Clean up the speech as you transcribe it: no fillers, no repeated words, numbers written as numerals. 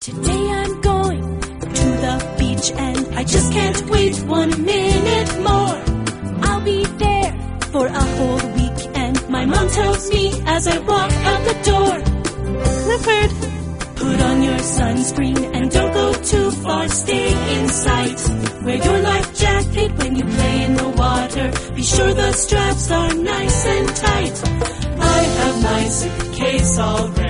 Today I'm going to the beach and I just can't wait 1 minute more. I'll be there for a whole week and my mom tells me as I walk out the door, Clifford, put on your sunscreen and don't go too far, stay in sight. Wear your life jacket when you play in the water. Be sure the straps are nice and tight. I have my suitcase all ready.